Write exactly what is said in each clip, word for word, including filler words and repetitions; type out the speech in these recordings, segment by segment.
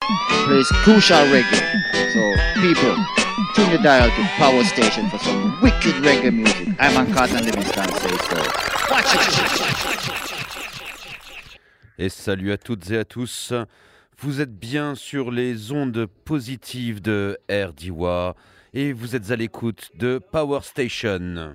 plays crucial reggae. So people, tune the dial to Power Station for some wicked reggae music. I'm on Carlton Livingston, say so. Watch it! Et salut à toutes et à tous. Vous êtes bien sur les ondes positives de R D W et vous êtes à l'écoute de Power Station.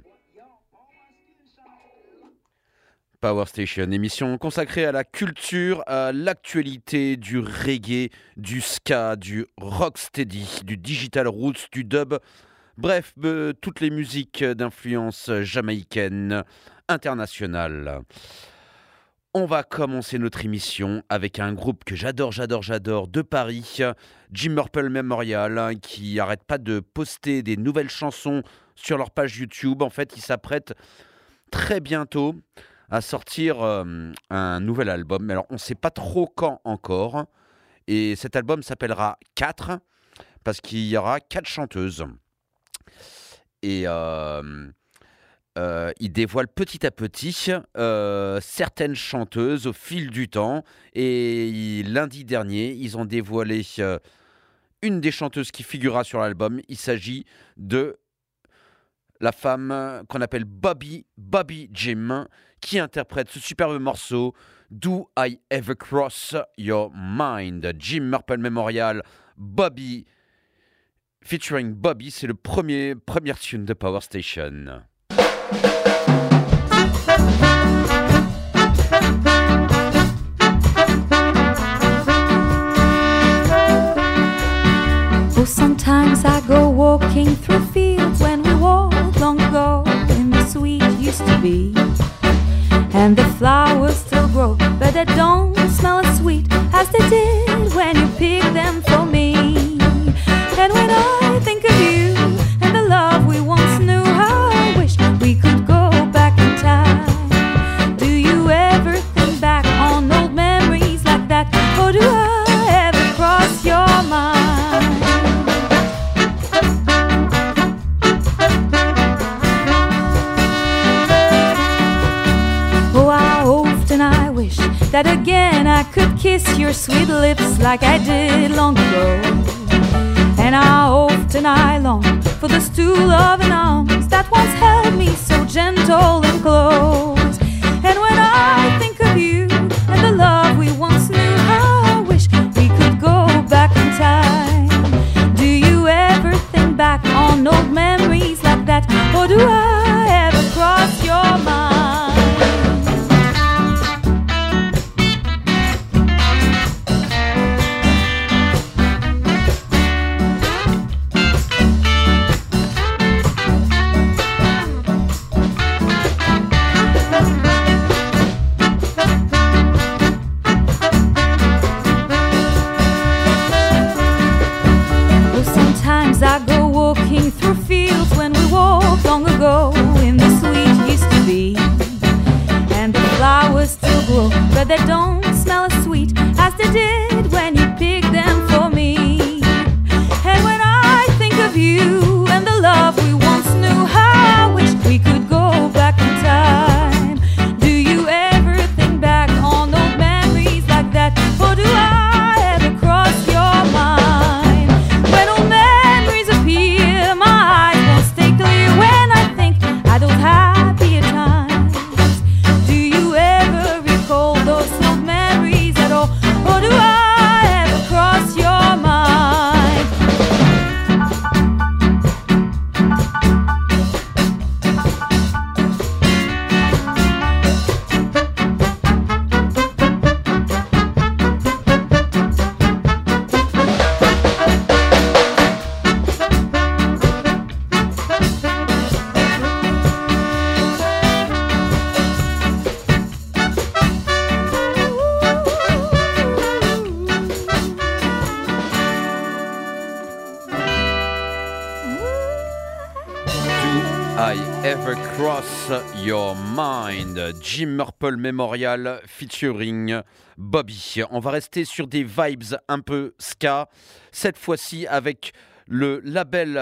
Power Station, émission consacrée à la culture, à l'actualité du reggae, du ska, du rocksteady, du digital roots, du dub, bref, euh, toutes les musiques d'influence jamaïcaine, internationale. On va commencer notre émission avec un groupe que j'adore, j'adore, j'adore, de Paris, Jim Murple Memorial, qui n'arrête pas de poster des nouvelles chansons sur leur page YouTube. En fait, ils s'apprêtent très bientôt à sortir euh, un nouvel album. Alors, on ne sait pas trop quand encore. Et cet album s'appellera quatre, parce qu'il y aura quatre chanteuses. Et... Euh, Euh, il dévoile petit à petit euh, certaines chanteuses au fil du temps. Et il, lundi dernier, ils ont dévoilé euh, une des chanteuses qui figurera sur l'album. Il s'agit de la femme qu'on appelle Bobby, Bobby Jim, qui interprète ce superbe morceau Do I Ever Cross Your Mind. Jim Murple Memorial, Bobby, featuring Bobby, c'est le premier, première tune de Power Station. Oh, sometimes I go walking through fields when we walked long ago in the sweet used to be. And the flowers still grow, but they don't smell as sweet as they did when you picked them for me. And when I think of you and the love we once knew, I wish we could go back in time. Do you ever think back on old memories like that? Or do I ever cross your mind? Oh, how often I wish that again I could kiss your sweet lips like I did long ago. And how often I long for those two loving arms that once held me so gentle and close. And when I think of you and the love we once knew, I wish we could go back in time. Do you ever think back on old memories like that? Or do I ever cross your mind? I go walking through fields when we walked long ago in the sweet used to be. And the flowers still grow, but they don't smell as sweet as they did when you picked them for me. And when I think of you and the love we once knew, how I wish we could go back in time. Do you ever think back on old memories like that? Or do I ever cross your mind? Happier times. Do you ever recall those old memories at all? Or do I ever cross your mind? I Ever Cross Your Mind, Jim Murple Memorial featuring Bobby. On va rester sur des vibes un peu ska, cette fois-ci avec le label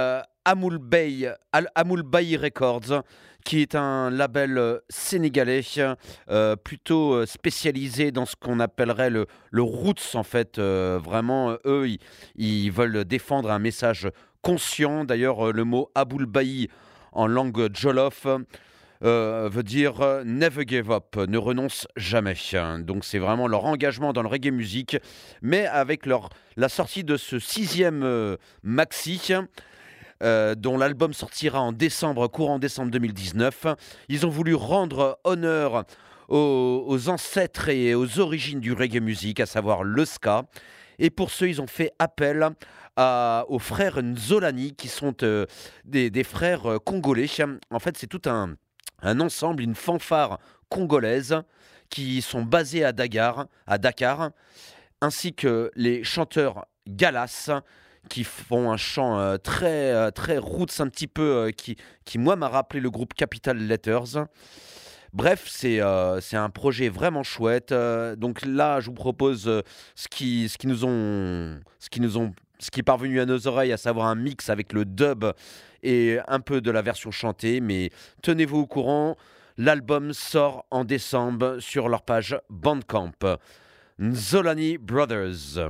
Amoul Bay, Al- Amoul Bay Records, qui est un label euh, sénégalais euh, plutôt euh, spécialisé dans ce qu'on appellerait le, le roots en fait. Euh, vraiment, euh, eux, ils, ils veulent défendre un message conscient. D'ailleurs, euh, le mot Aboul Bayi en langue jolof euh, veut dire euh, never give up, ne renonce jamais. Donc c'est vraiment leur engagement dans le reggae music, mais avec leur, la sortie de ce sixième euh, maxi. Euh, dont l'album sortira en décembre, courant décembre deux mille dix-neuf. Ils ont voulu rendre honneur aux, aux ancêtres et aux origines du reggae music, à savoir le ska. Et pour ce, ils ont fait appel à, aux frères Nzolani, qui sont euh, des, des frères euh, congolais. En fait, c'est tout un, un ensemble, une fanfare congolaise, qui sont basés à Dakar, à Dakar, ainsi que les chanteurs Galas, qui font un chant euh, très, euh, très roots, un petit peu, euh, qui, qui, moi, m'a rappelé le groupe Capital Letters. Bref, c'est, euh, c'est un projet vraiment chouette. Euh, donc là, je vous propose euh, ce, qui, ce, qui nous ont, ce, qui nous ont, ce qui est parvenu à nos oreilles, à savoir un mix avec le dub et un peu de la version chantée. Mais tenez-vous au courant, l'album sort en décembre sur leur page Bandcamp. Nzolani Brothers.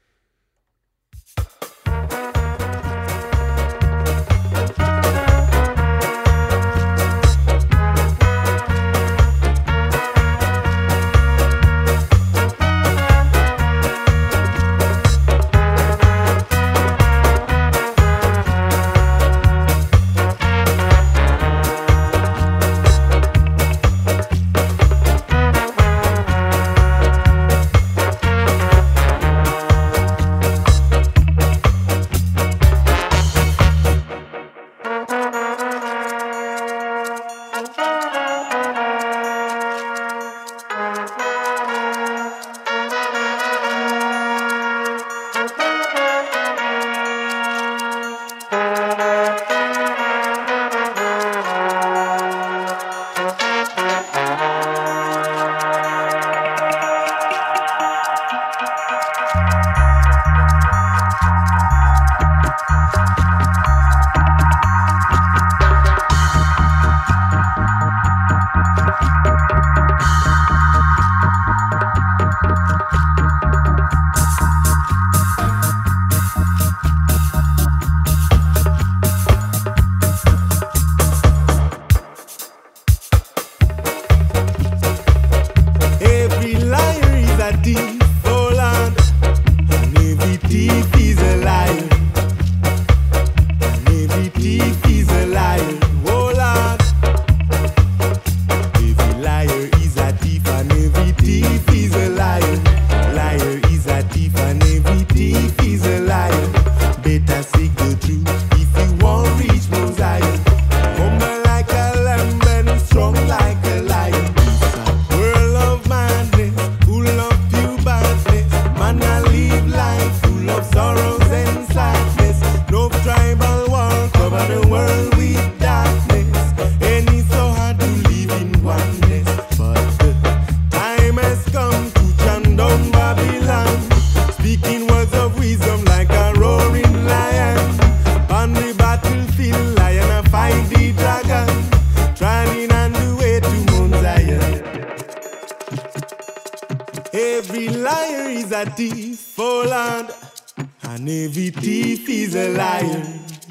Every liar is a thief, oh Lord, and every thief is a liar,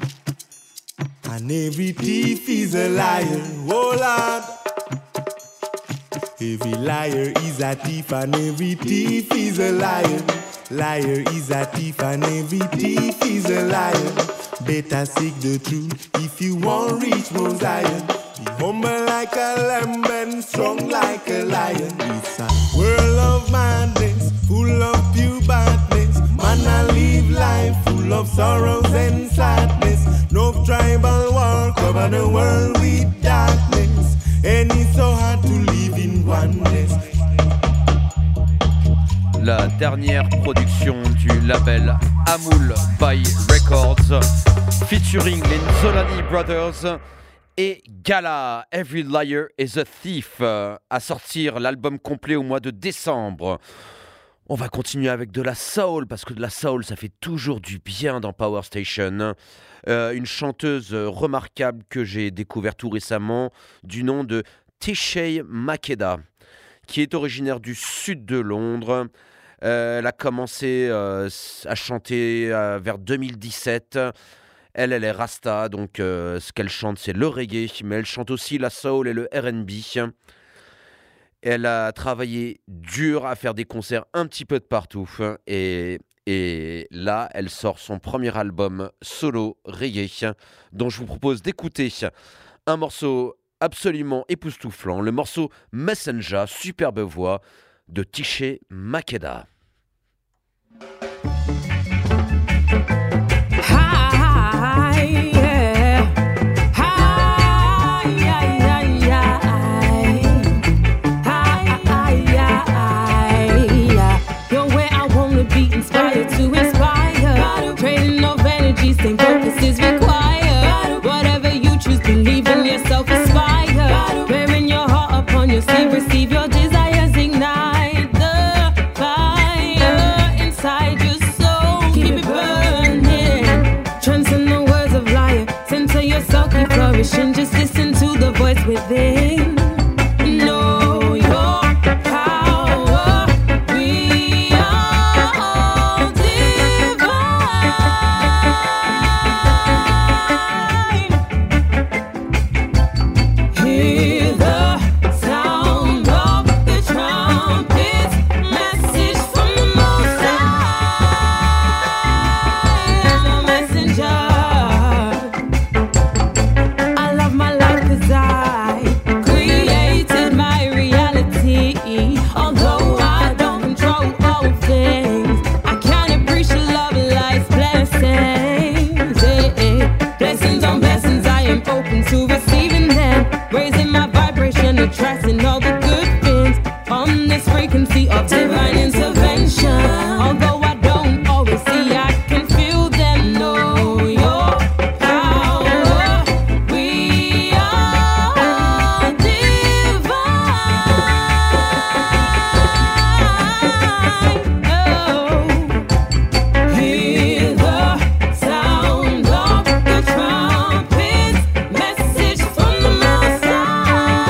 and every thief is a liar, oh Lord. Every liar is a thief, and every thief is a liar. Liar is a thief, and every thief is a liar. Better seek the truth if you want reach Mount Zion. Be humble like a lamb and strong like a lion. It's a world of madness, full of pure badness. Man, I live life full of sorrows and sadness. No tribal war cover the world with darkness, and it's so hard to live in oneness. La dernière production du label Amoul Bay Records, featuring les Nzolani Brothers et Gala, Every Liar is a Thief, à sortir l'album complet au mois de décembre. On va continuer avec de la soul, parce que de la soul, ça fait toujours du bien dans Power Station. Euh, une chanteuse remarquable que j'ai découvert tout récemment, du nom de Tisha Makeda, qui est originaire du sud de Londres. Euh, elle a commencé euh, à chanter euh, vers deux mille dix-sept. Elle, elle est Rasta, donc euh, ce qu'elle chante, c'est le reggae, mais elle chante aussi la soul et le R and B. Elle a travaillé dur à faire des concerts un petit peu de partout. Et, et là, elle sort son premier album solo reggae, dont je vous propose d'écouter un morceau absolument époustouflant, le morceau Messenger, superbe voix de Tisha Makeda. To inspire, trading of energies, same focus is required. Whatever you choose, believe in yourself, aspire. Wearing your heart upon your sleeve, receive your desires, ignite the fire inside your soul. Keep it burning, transcend the words of liar. Center yourself, keep flourishing. Just listen to the voice within. Know your power. We are hear the sound of the trumpets, message from the Most High. I'm a messenger. I love my life 'cause I created my reality. Although I don't control all things, I can appreciate love, life's blessings. Eh, eh. Blessings on blessings, I am open to receiving them. Raising my vibration, attracting all the good things on this frequency of divine intervention. Although I don't always see, I can feel them. Know your power. We are divine. Oh, hear the sound of the trumpets, message from the Most High.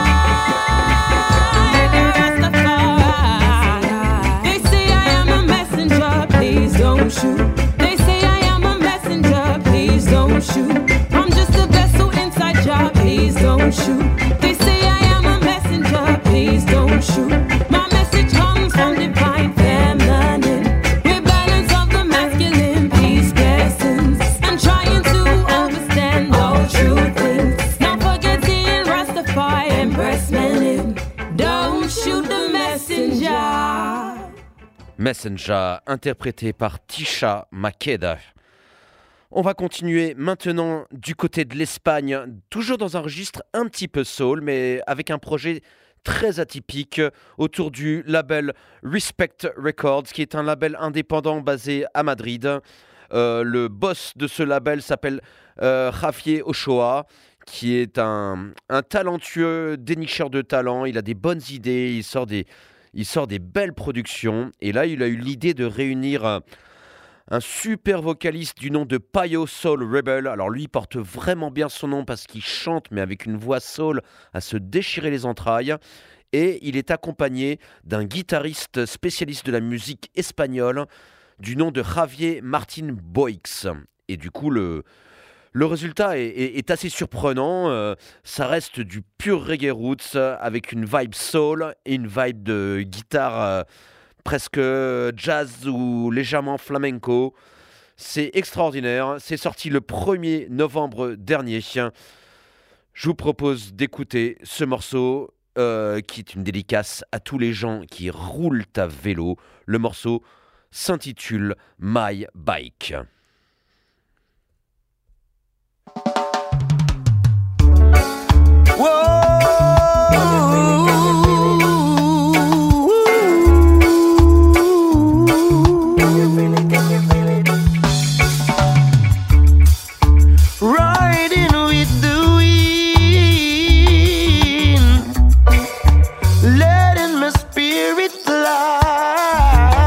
Rastafari. They say I am a messenger, please don't shoot. They say I am a messenger, please don't shoot. I'm just a vessel inside Jah, please don't shoot. They say I am a messenger, please don't shoot. My message comes from divine feminine. We're balance of the masculine, peace, blessings. I'm trying to understand all true things. Not forgetting Rastafari and breastmen. Don't shoot the messenger. Messenger, interprété par Tisha Makeda. On va continuer maintenant du côté de l'Espagne, toujours dans un registre un petit peu soul, mais avec un projet très atypique autour du label Respect Records, qui est un label indépendant basé à Madrid. Euh, le boss de ce label s'appelle euh, Javier Ochoa, qui est un, un talentueux dénicheur de talent. Il a des bonnes idées, il sort des, il sort des belles productions. Et là, il a eu l'idée de réunir un, un super vocaliste du nom de Payo Soul Rebel. Alors lui, il porte vraiment bien son nom parce qu'il chante, mais avec une voix soul à se déchirer les entrailles. Et il est accompagné d'un guitariste spécialiste de la musique espagnole du nom de Javier Martin Boix. Et du coup, le, le résultat est, est, est assez surprenant. Euh, ça reste du pur reggae roots avec une vibe soul et une vibe de guitare euh, presque jazz ou légèrement flamenco. C'est extraordinaire. C'est sorti le premier novembre dernier. Je vous propose d'écouter ce morceau euh, qui est une dédicace à tous les gens qui roulent à vélo. Le morceau s'intitule My Bike. Riding with the wind, letting my spirit fly.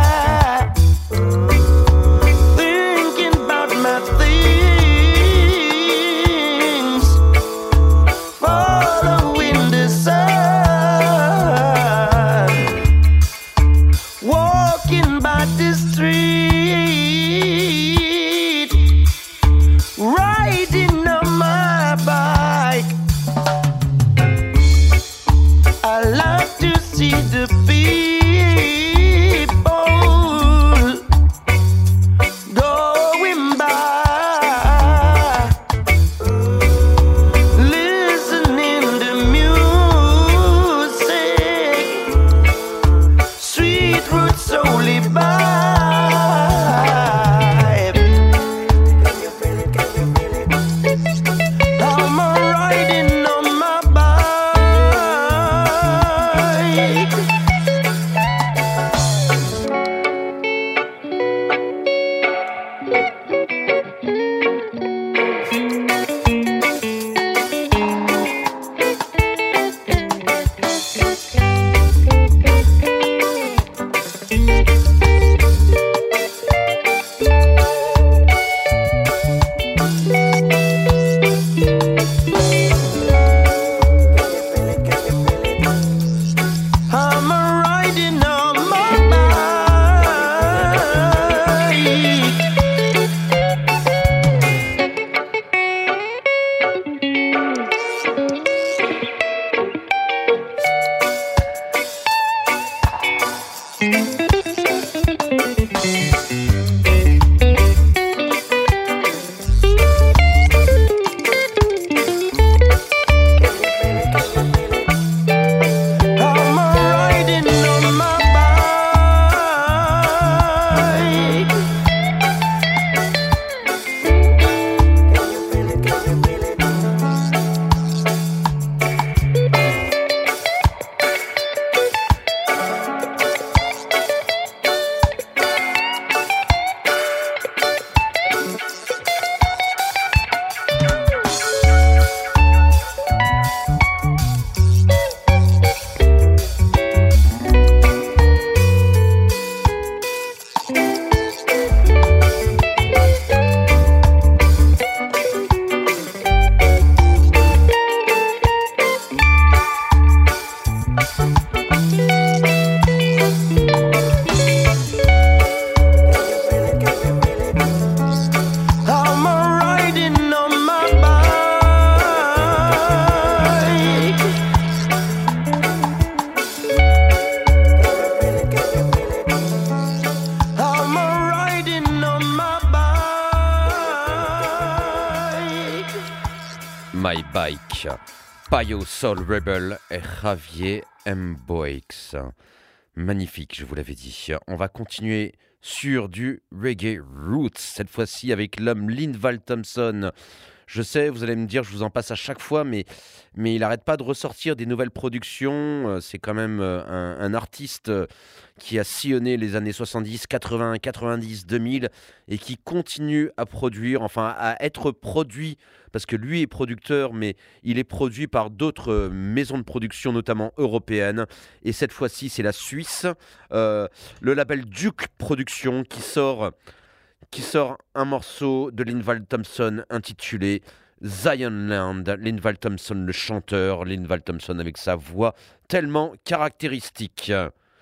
My Bike, Payo Soul Rebel et Javier Mboix. Magnifique, je vous l'avais dit. On va continuer sur du reggae roots, cette fois-ci avec l'homme Linval Thompson. Je sais, vous allez me dire, je vous en passe à chaque fois, mais, mais il n'arrête pas de ressortir des nouvelles productions. C'est quand même un, un artiste qui a sillonné les années soixante-dix, quatre-vingts, quatre-vingt-dix, deux mille et qui continue à produire, enfin à être produit, parce que lui est producteur, mais il est produit par d'autres maisons de production, notamment européennes. Et cette fois-ci, c'est la Suisse, euh, le label Duke Productions qui sort... qui sort un morceau de Linval Thompson intitulé Zionland. Linval Thompson, le chanteur, Linval Thompson avec sa voix tellement caractéristique.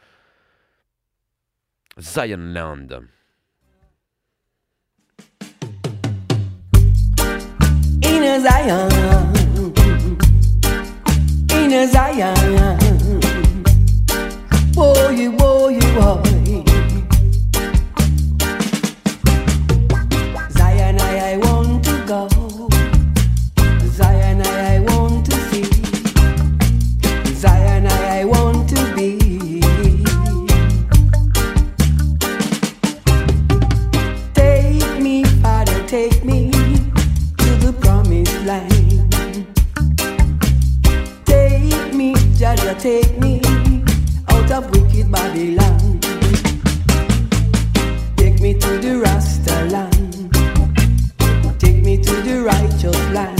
Zionland. In a Zion, in a Zion, boy, boy, boy. Zion, I, I want to go. Zion, I, I want to see. Zion, I, I want to be. Take me, Father, take me to the promised land. Take me, Jaja, take me out of wicked Babylon. Take me to the Rasta land. Take me to the righteous land.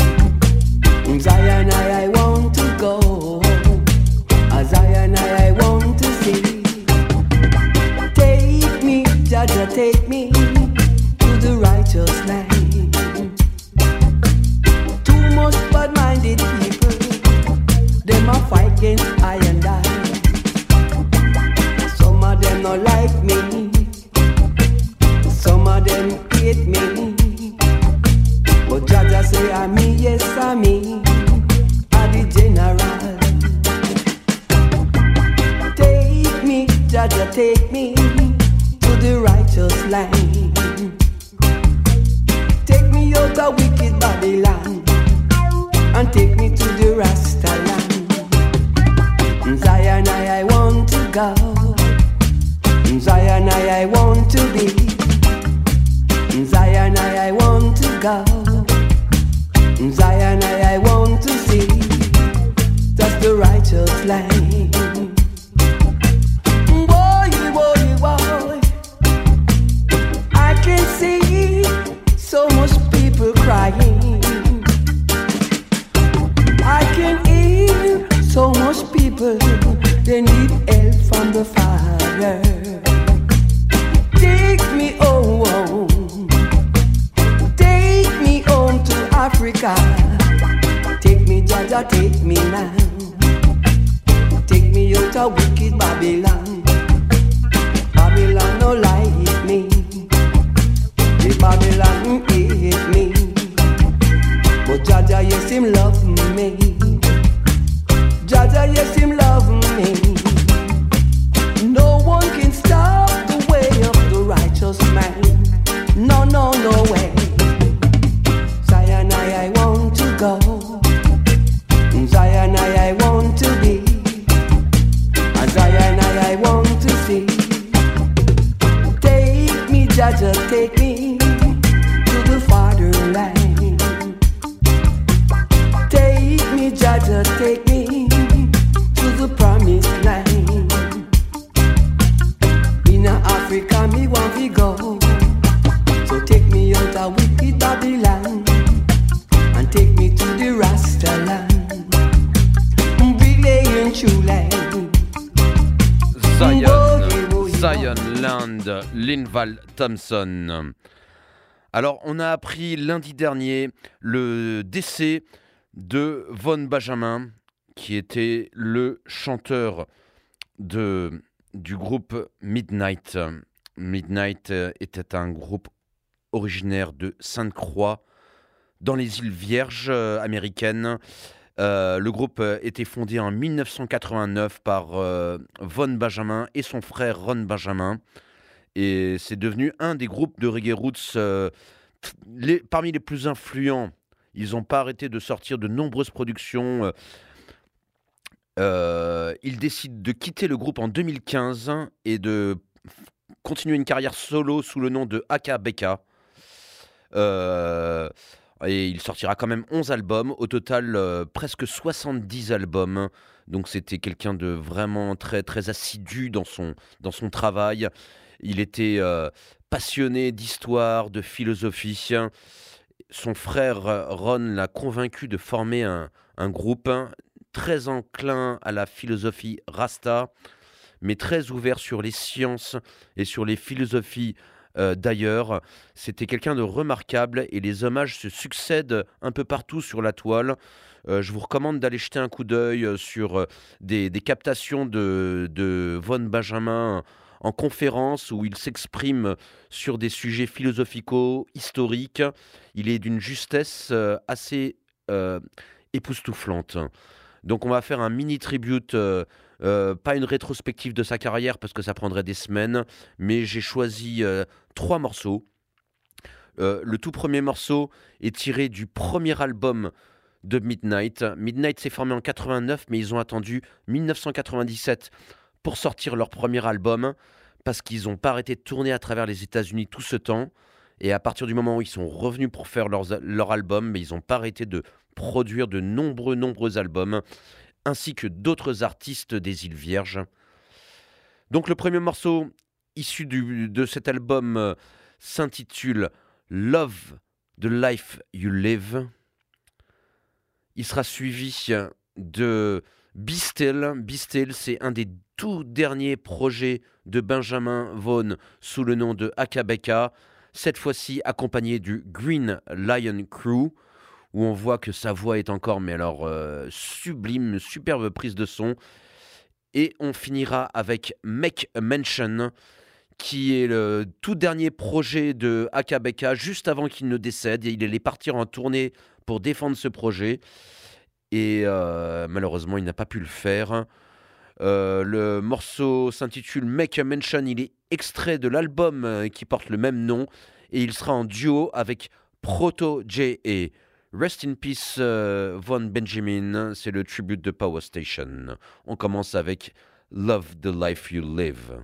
Zion, I, I want to go. A Zion, I, I want to see. Take me, Jaja, take me to the righteous land. Too much bad-minded people, them a fight against I and I. Some of them not like me. Some of them hate me. But Jaja say I'm me, yes I'm me, I'm the general. Take me, Jaja, take me to the righteous land. Take me out of wicked Babylon and take me to the Rasta land. Zion, I, I want to go. Zion, I, I want to be. Zion, I, I want to go. Zion, I, I want to see. That's the righteous land. Boy, boy, boy, I can see so much people crying. I can hear so much people, they need help from the Father. Take me home. Take me home to Africa. Take me, Jaja, take me now. Take me out of wicked Babylon. Babylon no like me. The Babylon hate me. But Jaja, yes, him love me. Jaja, yes, him love me. No one can stop the way of the righteous man. No, no, no way. Zion, I, I want to go. Zion, I, I want to be. Zion, I, I want to see. Take me, Jaja, take me to the fatherland. Take me, Jaja, take me to the promised land. In Africa, me want to go. So take me out of wicked Babylon and take me to the Rasta land. Brilliant true land. Zion, Zion Land, Linval Thompson. Alors, on a appris lundi dernier le décès de Von Benjamin, qui était le chanteur de, du groupe Midnight. Midnight était un groupe originaire de Sainte-Croix, dans les îles Vierges euh, américaines. Euh, le groupe était fondé en dix-neuf cent quatre-vingt-neuf par euh, Von Benjamin et son frère Ron Benjamin. Et c'est devenu un des groupes de reggae roots euh, t- les, parmi les plus influents. Ils n'ont pas arrêté de sortir de nombreuses productions. Euh, ils décident de quitter le groupe en deux mille quinze et de continuer une carrière solo sous le nom de Aka Beka. Euh, et il sortira quand même onze albums, au total euh, presque soixante-dix albums. Donc c'était quelqu'un de vraiment très, très assidu dans son, dans son travail. Il était euh, passionné d'histoire, de philosophie. Son frère Ron l'a convaincu de former un, un groupe très enclin à la philosophie Rasta, mais très ouvert sur les sciences et sur les philosophies euh, d'ailleurs. C'était quelqu'un de remarquable et les hommages se succèdent un peu partout sur la toile. Euh, je vous recommande d'aller jeter un coup d'œil sur euh, des, des captations de, de Von Benjamin en conférence où il s'exprime sur des sujets philosophicaux, historiques. Il est d'une justesse euh, assez euh, époustouflante. Donc on va faire un mini tribute, euh, euh, pas une rétrospective de sa carrière parce que ça prendrait des semaines, mais j'ai choisi euh, trois morceaux. Euh, le tout premier morceau est tiré du premier album de Midnight. Midnight s'est formé en quatre-vingt-neuf, mais ils ont attendu dix-neuf cent quatre-vingt-dix-sept pour sortir leur premier album, parce qu'ils n'ont pas arrêté de tourner à travers les États-Unis tout ce temps. Et à partir du moment où ils sont revenus pour faire leurs, leur album, mais ils n'ont pas arrêté de produire de nombreux, nombreux albums, ainsi que d'autres artistes des îles Vierges. Donc le premier morceau issu du, de cet album euh, s'intitule « Love the Life You Live ». Il sera suivi de Be Still. Be Still, c'est un des tout derniers projets de Benjamin Vaughn sous le nom de Aka Beka, cette fois-ci accompagné du Green Lion Crew, où on voit que sa voix est encore, mais alors, euh, sublime, superbe prise de son. Et on finira avec Make a Mention, qui est le tout dernier projet de Aka Beka, juste avant qu'il ne décède. Et il allait partir en tournée pour défendre ce projet. Et euh, malheureusement, il n'a pas pu le faire. Euh, le morceau s'intitule Make a Mention. Il est extrait de l'album euh, qui porte le même nom. Et il sera en duo avec Proto J et Rest in Peace euh, Von Benjamin. C'est le tribute de Power Station. On commence avec Love the Life You Live.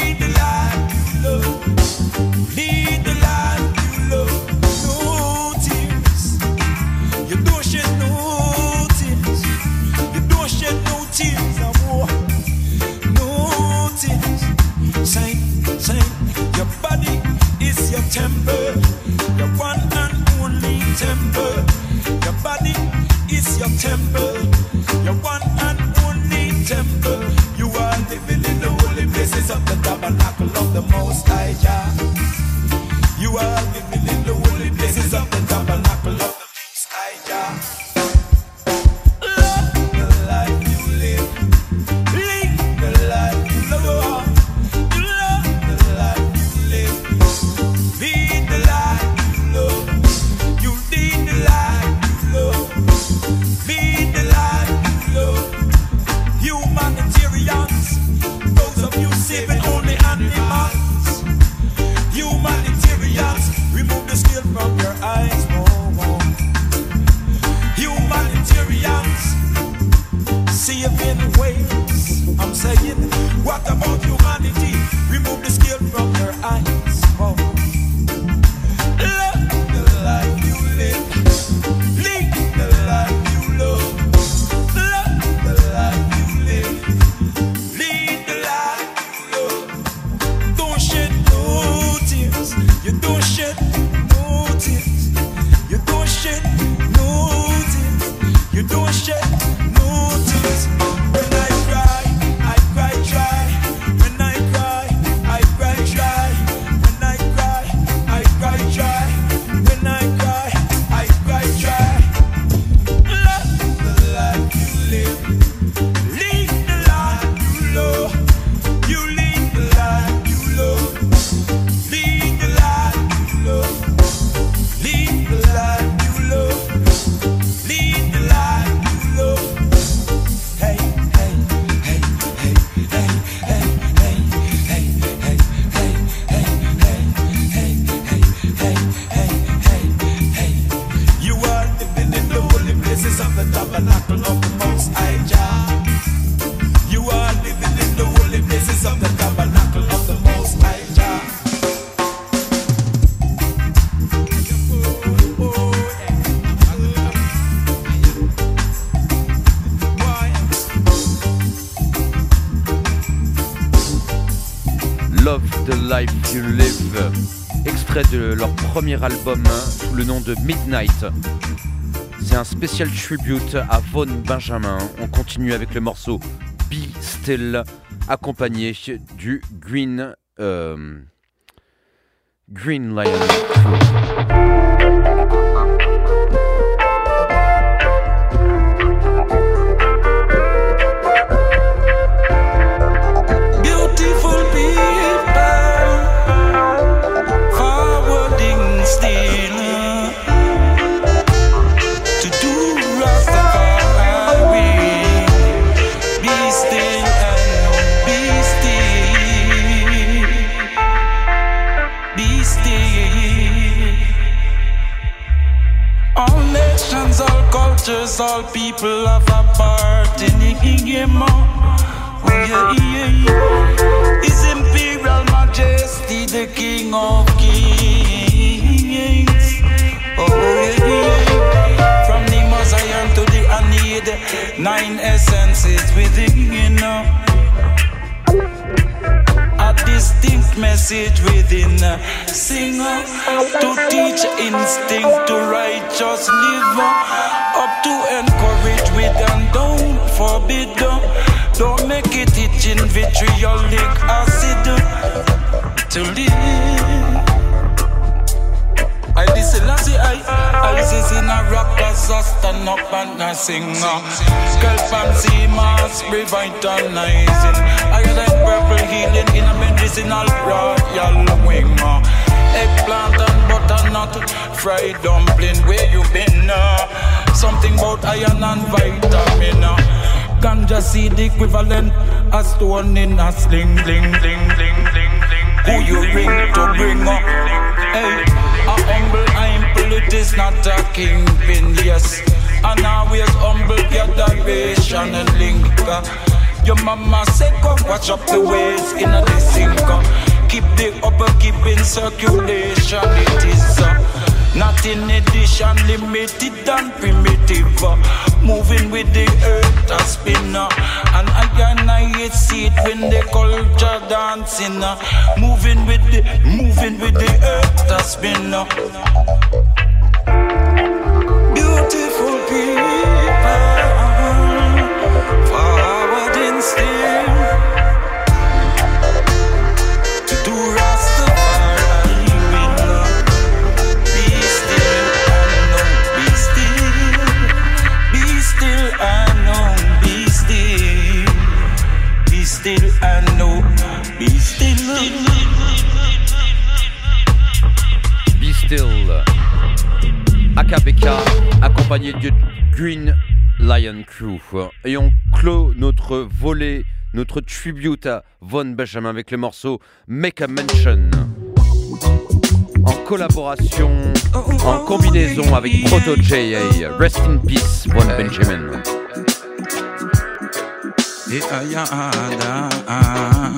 Lead the life you love. temple, your one and only temple. Your body is your temple, your one and only temple. You are living in the holy places of the tabernacle of the Most High Jah. You are living in the holy places of the tabernacle of the Most High Jah. Love the life you live, live the life you love. You love the life you live, lead the life you love. You lead the life you love, lead the life you love. Humanitarians, those of you saving only animals. Humanitarians, remove the scale from your eyes. Oh, oh. Humanitarians, saving ways. I'm saying, what about humanity? Remove the scale from your eyes. Oh. Love the life you live, live the life you love. Love the life you live, lead the life you love. Don't shed no tears, you don't shed no tears, you don't shed no tears, you don't shed no tears. When I cry, I cry dry. When I cry, I cry dry. When I cry, I cry dry. When I cry, I cry dry. Love the life you live, lead the life you love. You lead the life you love, lead the life you love, lead the life you love, lead the life you love. Hey, hey, hey, hey, hey, hey, hey, hey, hey, hey, hey, hey, hey, hey, hey, hey, hey. You are living in the holy places of the tabernacle of the Most High Jah. You are living in the holy places of the tabernacle of the Most High Jah. Love the Life You Live, extrait de leur premier album sous le nom de Midnight. C'est un spécial tribute à Vaughn Benjamin. On continue avec le morceau Be Still, accompagné du Green, euh, Green Lion Crew. Beautiful people, forwarding still to do Rastafari. Be still and be still, be still. All nations, all cultures, all people have a part in the game. Oh, yeah, yeah. His Imperial Majesty, the King of Kings. Oh, yeah, yeah. From the Messiah to the Aeneid, nine essences within, you know. A distinct message within a singer to teach instinct to righteous live, up to encourage with and don't forbid. Don't make it itching vitriolic acid to live. I listen, I see, I, I is in a rock as I stand up and I sing. Girl fancy mask revitalizing. I got that purple healing in a medicinal royal wing. Eggplant and butternut, fried dumpling, where you been? Uh? Something about iron and vitamin. Uh? Ganja seed equivalent, a stone in a sling, bling, bling, bling, bling, bling. Who you bring to bring up? Hey, a humble ample, it is not a kingpin, yes. And always humble adoration and link. Your mama said, come watch up the waves in a sink. Keep the upper, keep in circulation, it is uh, not in addition, limited and primitive. Uh, moving with the earth a spinner. And again I hate see it when the culture dancing. Uh, moving with the, moving with the earth a spinner. Beautiful people, forwarding still to do Rastafari will. Be still and know, be still, be still and know, be still, be still and know, be still. Be Still, A K B K, accompagné de Green Lion Crew. Et on clôt notre volet, notre tribute à Von Benjamin avec le morceau Make a Mention. En collaboration, en combinaison avec Proto J A. Rest in peace, Von Benjamin. Yeah, yeah, yeah.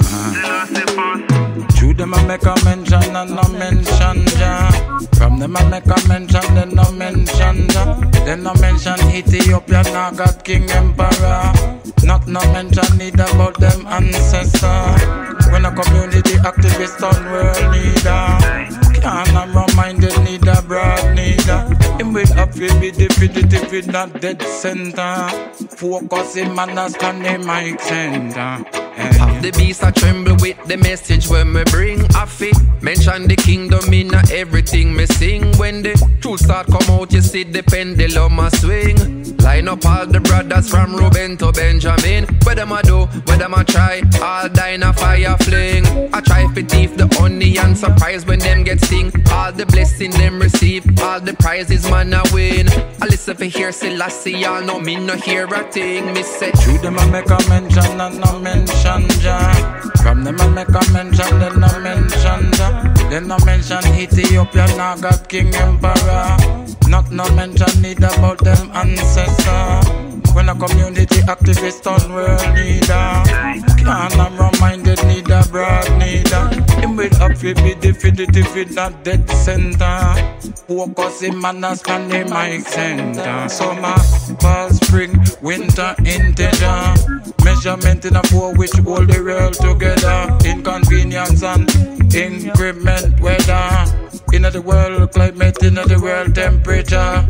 To them I make a mention and no mention ja. From them I make a mention, then no mention ja. Then no mention Ethiopia, now got King Emperor. Not no mention need about them ancestors. When a community activist on world leader, can't remind the need a broad neither. Him will up will be definitive with that dead center. Focus him and stand the mic center. Half the beast I tremble with the message when me bring a fit. Mention the kingdom in everything me sing. When the truth start come out, you see the pendulum a swing. Line up all the brothers from Reuben to Benjamin. Where them a do, where them a try, all die in a fire fling. I try to thief the honey and surprise when them get sting. All the blessing them receive, all the prizes man a win. I listen for hear Selassie, y'all know me no hear a thing. Me say to them I make a mention and no mention ja. From them I make a mention, then no mention ja. Then no mention Ethiopia, now got King Emperor. Not no mention need about them ancestors. When a community activist on world leader, can't remind it need a broad neither. Him will up will be definitive in that dead center. Focus him and a stand the mic center. Summer, fall, spring, winter, integer. Measurement in a four which hold the world together. Inconvenience and increment weather. In the world climate, in the world temperature.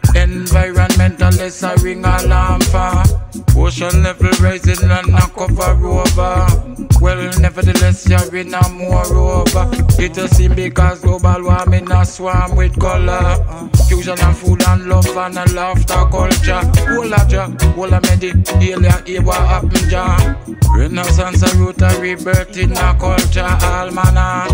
Environmentalist a ring alarm for. Ocean level rising and a cover over. Well, nevertheless, you're in a more over. It a seem because global warming a swarm with color. Fusion of food and love and a laughter culture. Whole a ja, whole a medi, heal ya, hear what happen ja. Renaissance a root a rebirth in a culture, all manner.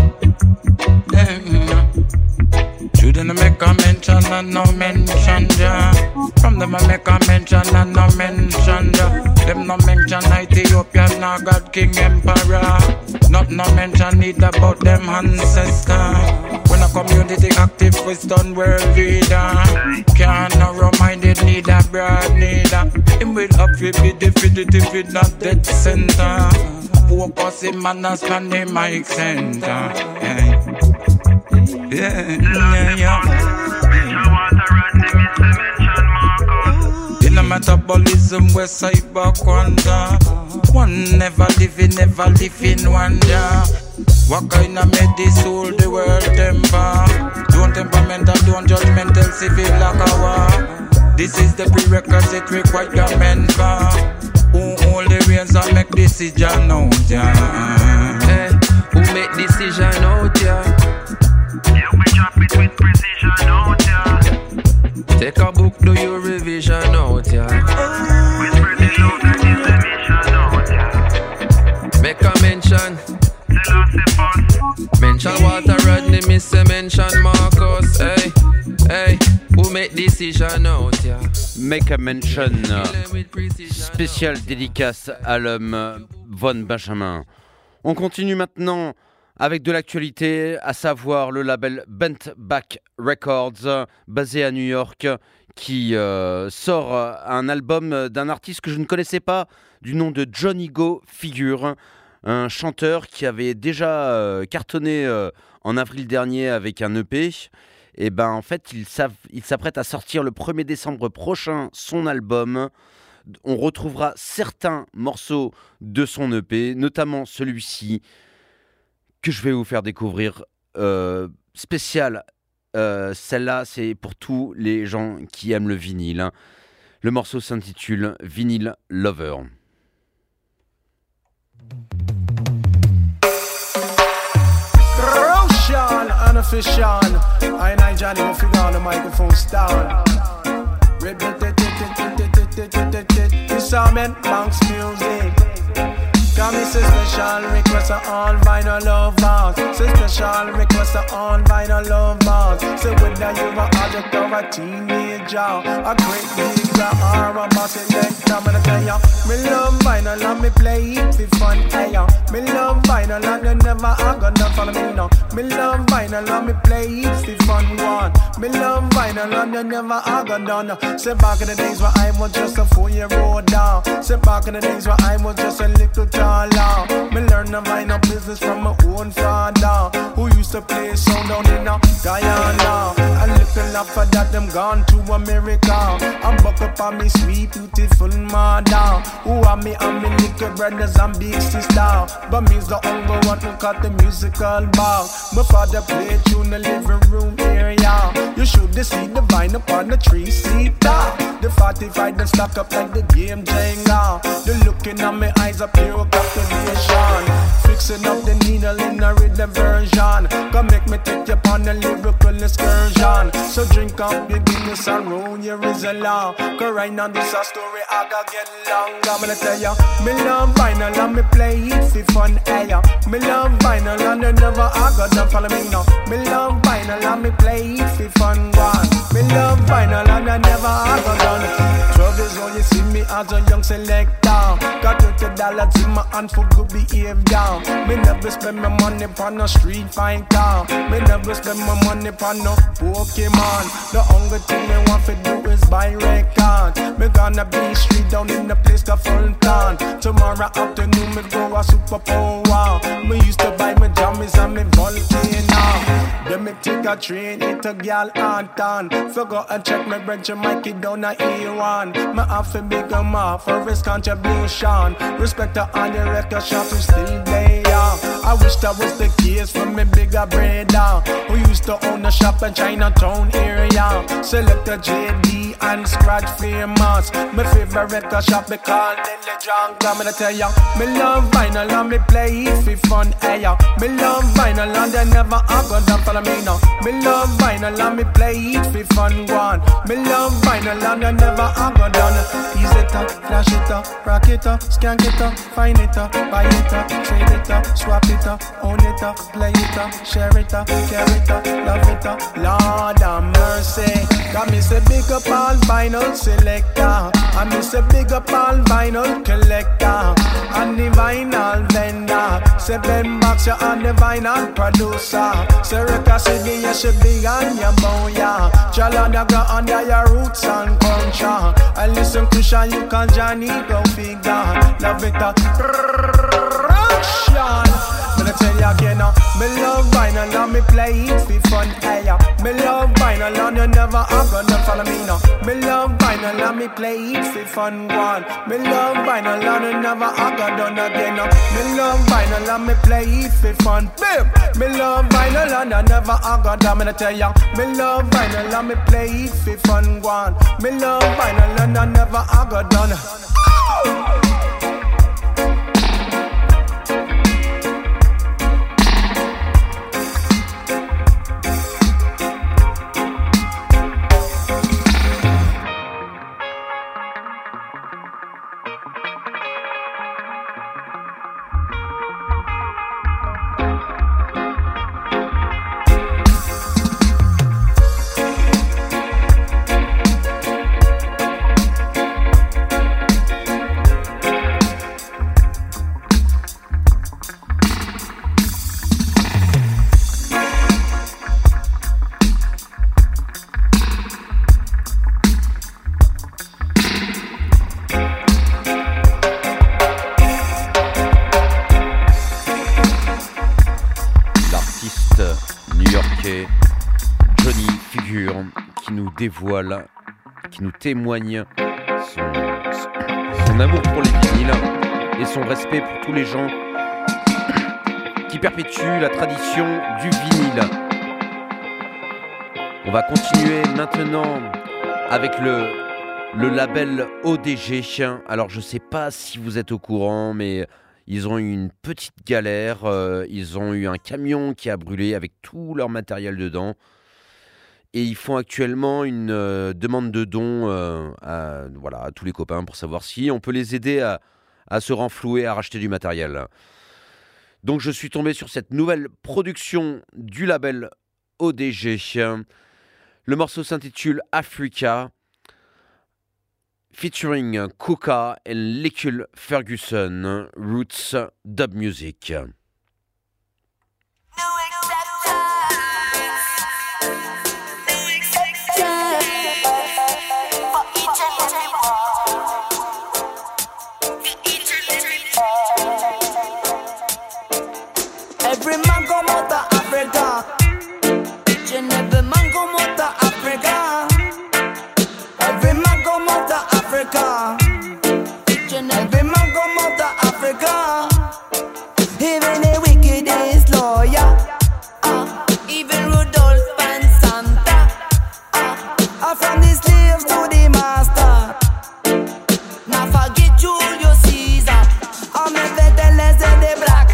Shouldn't make a mention and no mention ja. From them I make a mention and no mention ja. Them no mention Ethiopia, now got King Emperor. Not no mention need about them ancestors. When a community activist on world leader, can't no remind it need a broad neither. Him will up will be definitive with that dead center. Focus him and a stand the mic center. Yeah. Yeah, yeah, yeah. In a metabolism where cyber quanta. One never living, never living wonder. What kind of medicine hold the world temper? Don't temperamental, don't judgmental, civil like a war. This is the prerequisite requirement for who hold the reins and make decision out, yeah. Hey, who make decision out, yeah. It with precision out, yeah. Take a book, do your revision out, yeah. With precision out, that is the mission out, yeah. Make a mention. Selassie first. Mention Walter Rodney, miss a mention Marcus. Hey, hey, who make decision out, yeah. Make a mention. Spéciale dédicace à l'homme Von Benjamin. On continue maintenant avec de l'actualité, à savoir le label Bent Back Records, basé à New York, qui euh, sort un album d'un artiste que je ne connaissais pas, du nom de Johnny Go Figure, un chanteur qui avait déjà euh, cartonné euh, en avril dernier avec un E P. Et ben en fait, il, il s'apprête à sortir le premier décembre prochain son album. On retrouvera certains morceaux de son E P, notamment celui-ci, que je vais vous faire découvrir, euh, spécial Euh, celle-là, c'est pour tous les gens qui aiment le vinyle. Hein. Le morceau s'intitule Vinyl Lover. Roshan, unofficial. I and I, Johnny, will figure out the microphone style. This all meant Banks music. Come it's a special request on vinyl love box. It's a special request on vinyl love box. So whether you're an adult or a teenager, a great bigger or a boss selector, I'm gonna tell ya, me love vinyl and me play it for fun. Hey, ya. Me love vinyl and you never are gonna follow me now. Me love vinyl and me play it for fun. One. Me love vinyl and you never are gonna. Say back in the days where I was just a four-year-old down. Say back in the days where I was just a little taller. Me learn the vinyl business from my own father, who used to play sound down in a Guyana. A little after that, them gone to America. I'm buck up on me sweet, beautiful mother, who are me and me little brothers and big sister. But me's the hunger what we cut the musical bar. My father play tune the living room area. You should have seen the vine upon the three-seater. The forty-five them stack up like the game Jenga. The looking at my eyes are pure captivation. Fixing up the needle in a rhythm version. Come make me take you on a lyrical excursion. So drink up your Guinness and roll your Rizla. Cause right now this a story I gotta get long. I'm gonna tell ya, me love vinyl and me play it for fun. Hey, ya. Me love vinyl and you never I got done. Follow me now. Me love vinyl and me play it for fun. One. Me love vinyl and I never I got done. Twelve years old you see me as a young selector. Got thirty dollars in my hand for good behavior. Me never spend my money on no street fighter. Me never spend my money on no Pokemon. The only thing me want to do is buy record. Me gonna be street down in the place called Fulton. Tomorrow afternoon me go a super power. Me used to buy my jammies and me volcano. Then me take a train hit a gal Anton. Forgot and check my branch and my kid down a A one. Me have to big em up for his contribution. Respect to all the record shop who still there. I wish that was the case for me bigger brother, who used to own a shop in Chinatown area. Select a J D and Scratch famous. My favorite record shop me called Dilly John. I'm gonna tell ya, me love vinyl and me play it for fun. Hey, ya. Me love vinyl and they never are gonna follow me now. Me love vinyl and me play it for fun. One. Me love vinyl and they never are gonna done. Ease it up, flash it up, rock it up, skank it up, find it up, buy it up, trade it up, swap it up, own it up, play it up, share it up, carry it up, love it up. Lord have mercy. Got me say big up all vinyl selector. I me say big up all vinyl collector. And the vinyl vendor. Say Ben Box you on the vinyl producer. Say Reka City you should be on your booyah. Jalanda go under your roots and culture. I listen to Sean you call Johnny go figure. Love it up. Sean, gonna tell you again now. Me love vinyl and me play it for fun. Hey, ya. Me love vinyl and you never are gonna follow me now. Me love vinyl and me play it for fun. One. Me love vinyl and you never are gonna done again now. Me love vinyl and me play it for fun. Bim. Me love vinyl and you never are gonna done. Me tell ya. Me love vinyl and me play it for fun. One. Me love vinyl and you never are gonna done. Oh! Dévoile, qui nous témoigne son, son amour pour les vinyles et son respect pour tous les gens qui perpétuent la tradition du vinyle. On va continuer maintenant avec le, le label O D G. Alors je sais pas si vous êtes au courant, mais ils ont eu une petite galère. Euh, ils ont eu un camion qui a brûlé avec tout leur matériel dedans. Et ils font actuellement une euh, demande de dons euh, à, voilà, à tous les copains pour savoir si on peut les aider à, à se renflouer, à racheter du matériel. Donc je suis tombé sur cette nouvelle production du label O D G. Le morceau s'intitule Africa, featuring Kuka et Lekul Ferguson, Roots Dub Music. Every man come out of Africa. Each and every man come out of Africa. Every man come out of Africa. Each and every man come out of Africa. Even the wicked is loyal. Uh, even Rudolph and Santa. Uh, from the slaves to the master. Now forget Julius Caesar. I'm a veteran, the black.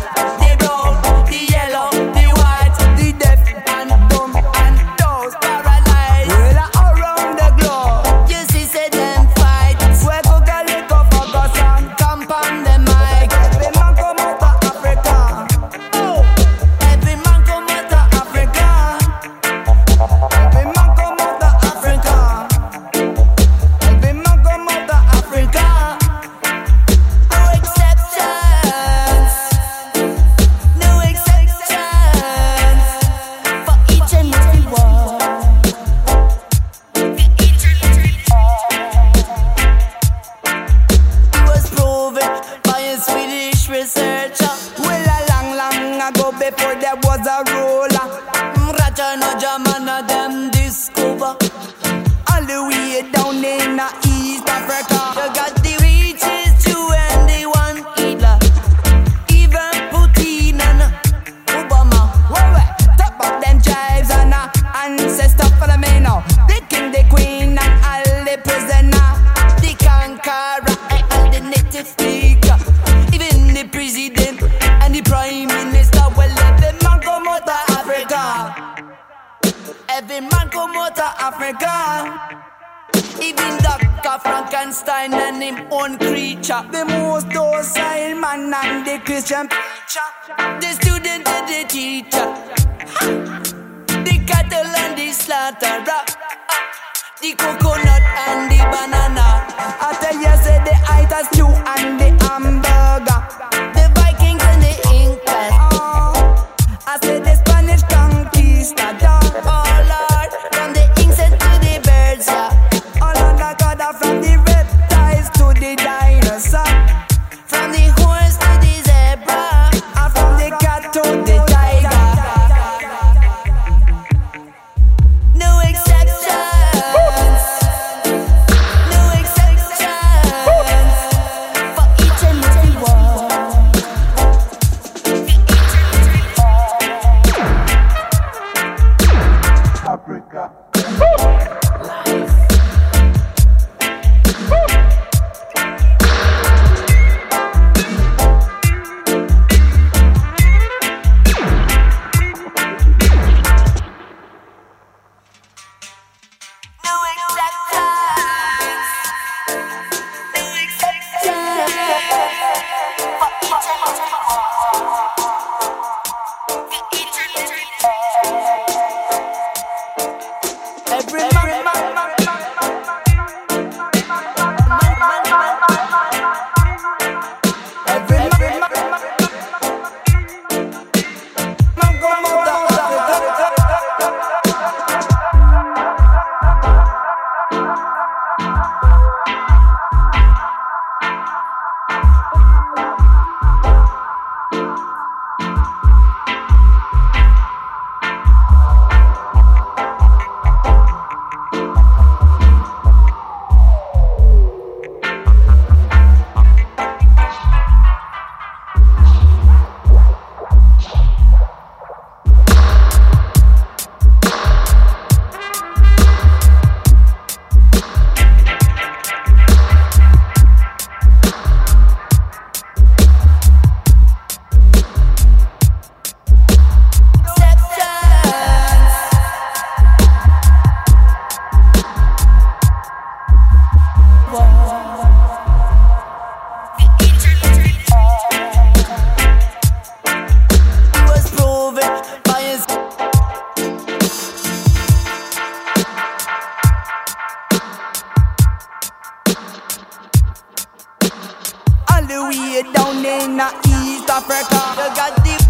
in a East Africa. You got the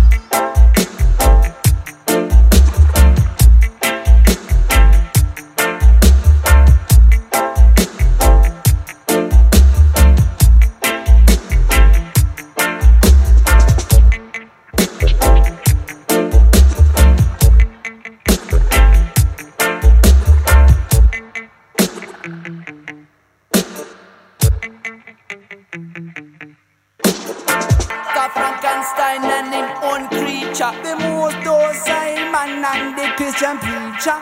Frankenstein and him own creature, the most docile man and the Christian preacher.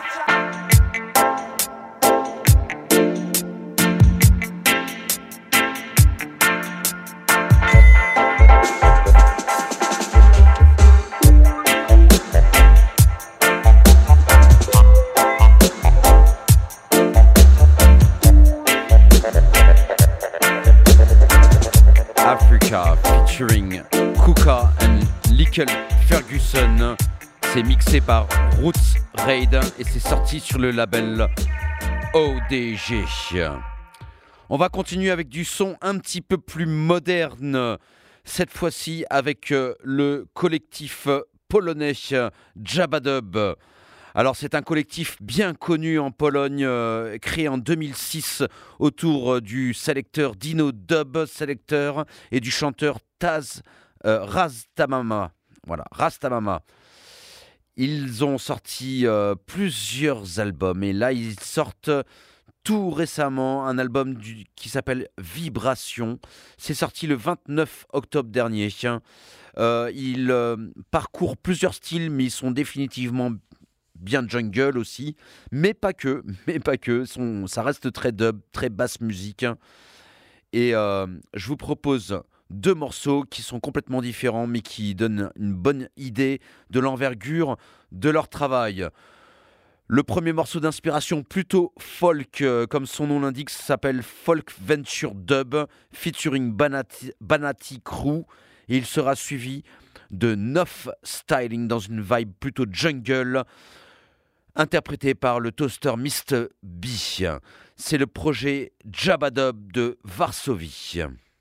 Africa featuring Kuka and Little Ferguson. C'est mixé par Roots Raid et c'est sorti sur le label O D G. On va continuer avec du son un petit peu plus moderne, cette fois-ci avec le collectif polonais Jabadub. Alors c'est un collectif bien connu en Pologne, euh, créé en deux mille six autour du sélecteur Dino Dub Selector et du chanteur Taz euh, Rastamama. Voilà, Rastamama. Ils ont sorti euh, plusieurs albums et là ils sortent tout récemment un album du, qui s'appelle Vibration. C'est sorti le vingt-neuf octobre dernier. Euh, ils euh, parcourent plusieurs styles mais ils sont définitivement bien jungle aussi, mais pas que, mais pas que. Son, ça reste très dub, très basse musique. Et euh, je vous propose deux morceaux qui sont complètement différents, mais qui donnent une bonne idée de l'envergure de leur travail. Le premier morceau d'inspiration plutôt folk, euh, comme son nom l'indique, s'appelle Folk Venture Dub, featuring Banati, Banati Crew, et il sera suivi de Nuff Styling dans une vibe plutôt jungle, interprété par le toaster mister B. C'est le projet Jabadub de Varsovie.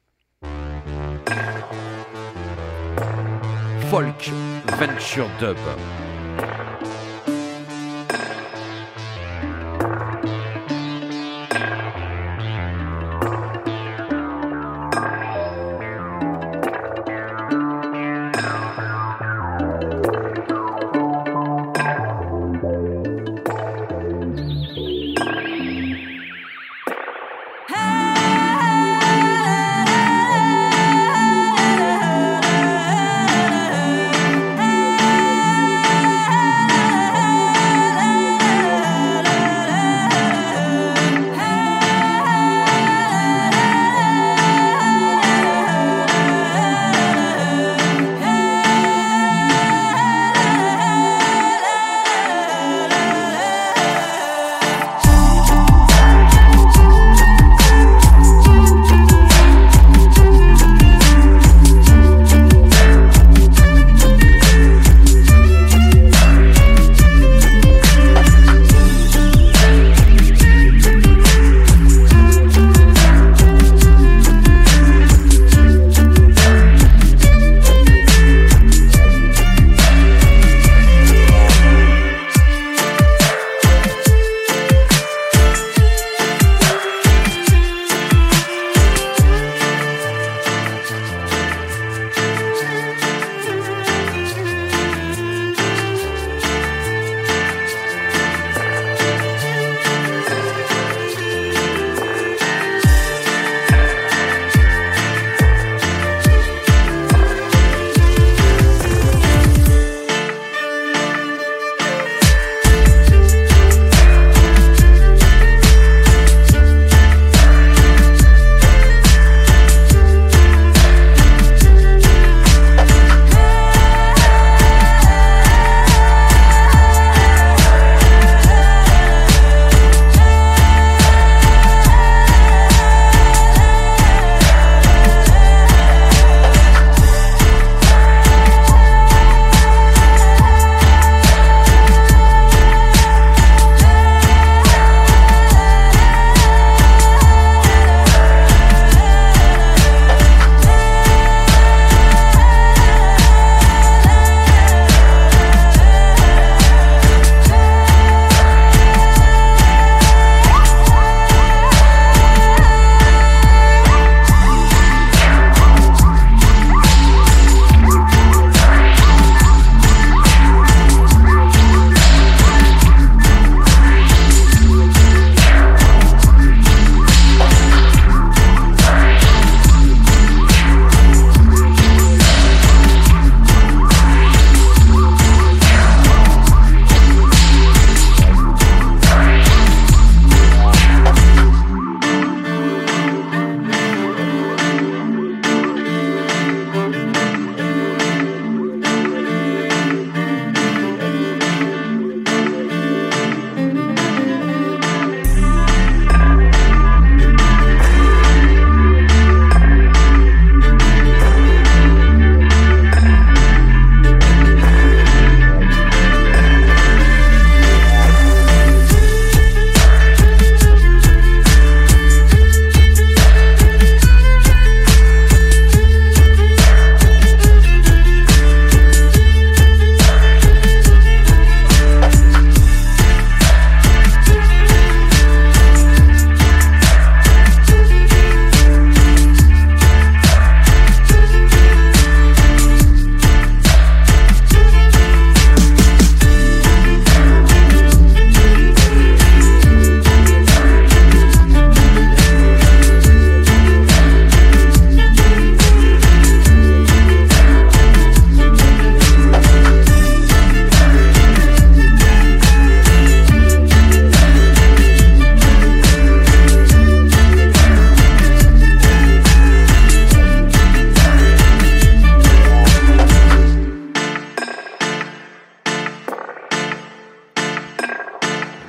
Folk Venture Dub. Hey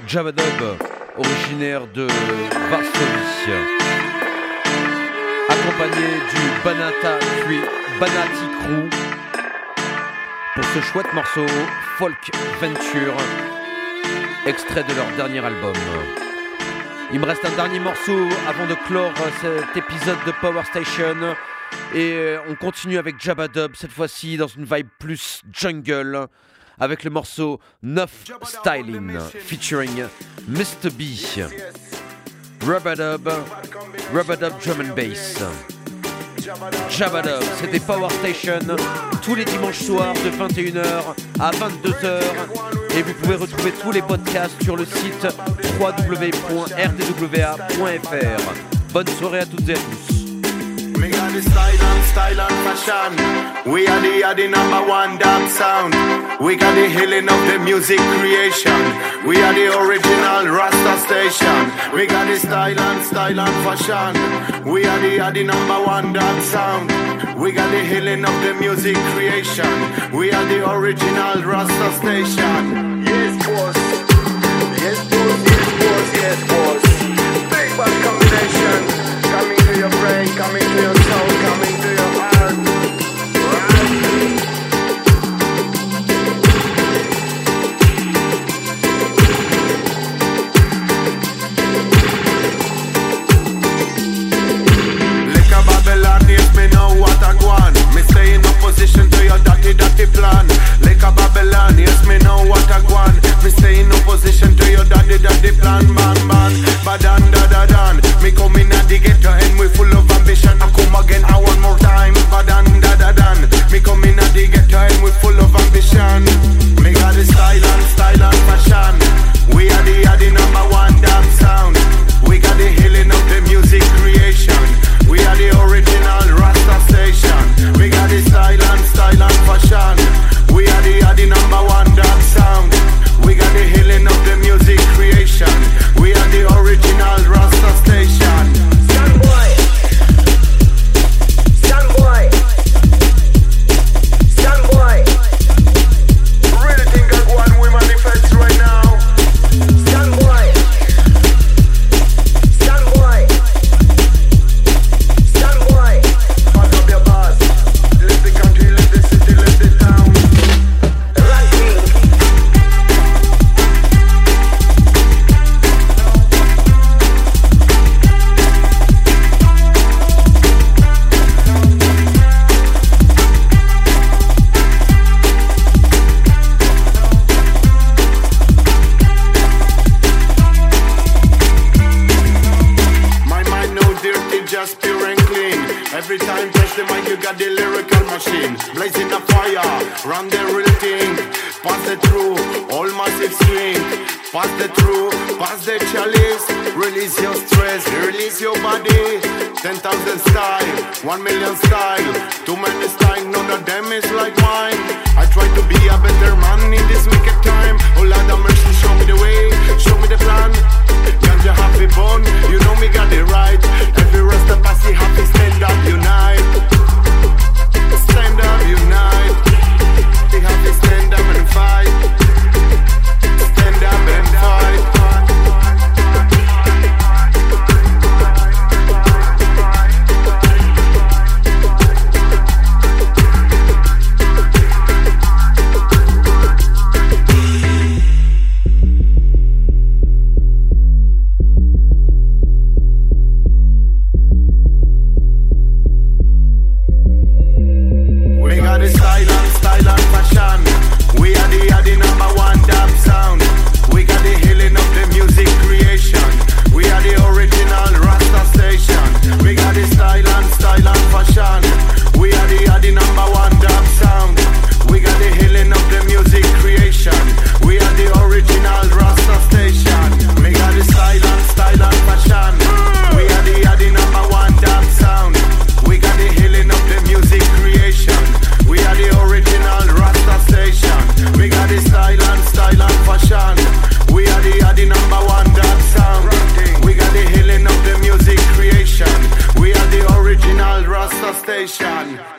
Javadub, originaire de Varsovie, accompagné du Banata Banati Crew pour ce chouette morceau Folk Venture, extrait de leur dernier album. Il me reste un dernier morceau avant de clore cet épisode de Power Station. Et on continue avec Javadub, cette fois-ci dans une vibe plus jungle, avec le morceau Nuff Styling featuring mister B. Rubadub, Rubadub Drum and Bass. Javadub, c'était Power Station tous les dimanches soirs de vingt et une heures à vingt-deux heures. Et vous pouvez retrouver tous les podcasts sur le site w w w point r d w a point f r. Bonne soirée à toutes et à tous. Me got the style and style and fashion. We are the, are the number one dub sound. We got the healing of the music creation. We are the original Rasta station. We got the style and style and fashion. We are the, are the number one dub sound. We got the healing of the music creation. We are the original Rasta station. Yes, boss. Yes, boss. Yes, boss. Yes, boss. Big bad combination. Coming to your brain, coming to your soul, coming to your heart. Like a Babylon, yes, me know what I want. Me stay in opposition to your dirty, dirty plan. Like a Babylon, yes, me know what I want. Me stay in opposition to your dirty, dirty plan, man, man. Badan, da, da, dan. Me come in at the ghetto and we full of ambition. I come again, I one more time. Badan, da, da, dan. Me come in at the ghetto and we full of ambition. Me got the style and style and fashion. We are the, are the number one dance sound. We got the healing of the music creation. We are the original Rasta station. We got the style and style and fashion. We are the, are the number one dance sound. We got the healing of the music creation. We are the original Rasta station. Stand boy, stand boy, stand boy. Really think I go on with manifest right now. Stand boy, stand boy, stand boy. Fuck up your boss. Live the country, live the city, live the town. Right me. Just pure and clean. Every time touch the mic, you got the lyrical machine. Blazing the fire, run the real thing. Pass it through, all massive swing. Pass the through, pass the chalice. Release your stress, release your body. Ten thousand style, one million style. Too many style, none of them is like mine. I try to be a better man in this wicked time. Oh Lord of mercy, show me the way, show me the plan. Ganja happy bone, you know me got it right. Every rest of us, happy stand up, unite. Stand up, unite. Be happy, stand up and fight. Stand up and fight. Station.